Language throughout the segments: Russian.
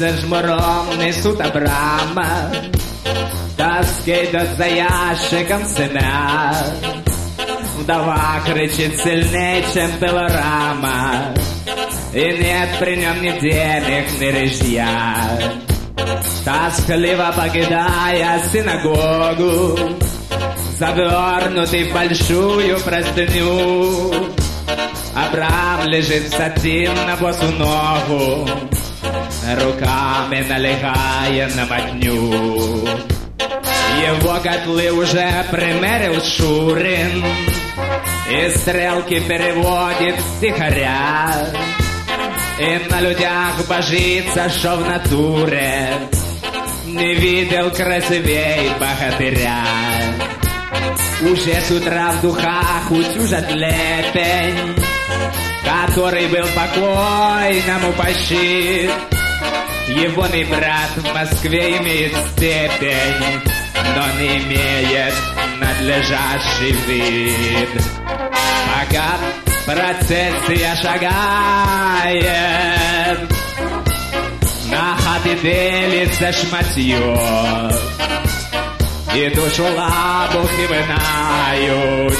Торкаються жмуром, несуть Абрама, та скидать за ящиком семя. Вдова кричит сильнее, чем пилорама, и нет при нем ни денег, ни рыжья. Тоскливо покидая синагогу, завернутый в большую простыню, Абрам лежит в сатин на босу ногу, руками налегая на мотню. Его котлы уже примерил Шурин, и стрелки переводит стихаря, и на людях божится, шо в натуре не видел красивей богатыря. Уже с утра в духах утюжат лепень, который был покойному пощит. Его брат в Москве имеет степень, но не имеет надлежащий вид. Пока процессия шагает, на хаты делится шматье, и душу лабухи вынают.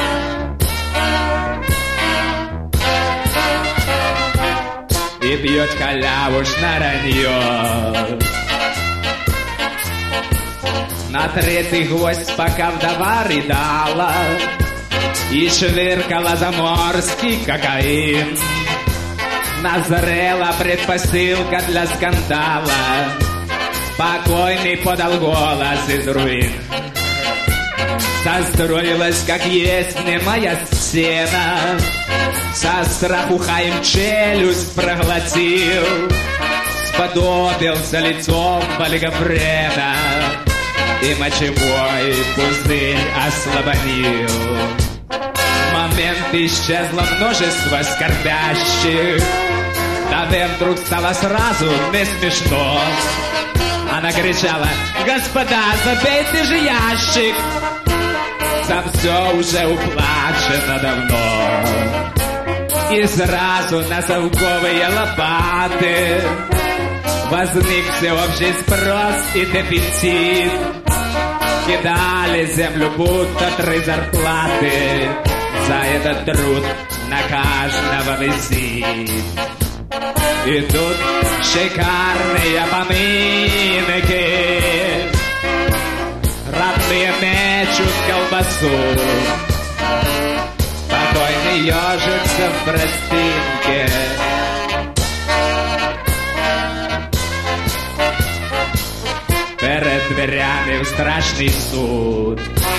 И пьет халяву ж на ранье. На третий гвоздь пока вдова рыдала и швыркала заморский кокаин, назрела предпосылка для скандала. Покойный подал голос из руин. Состроилась, как есть, немая сцена. Со страху Хаим челюсть проглотил, сподобился лицом Вальгофреда, и мочевой пузырь ослабонил. В момент исчезло множество скорбящих, Таве вдруг стало сразу не смешно. Она кричала: «Господа, забейте же ящик! Там все уже уплачено давно!» И сразу на совковые лопаты возник всеобщий спрос и дефицит. Кидали землю будто 3 зарплаты, за этот труд на каждого висит. И тут шикарные поминки, родные мечут колбасу, покойный ежится в простынке. Перед дверями в страшный суд.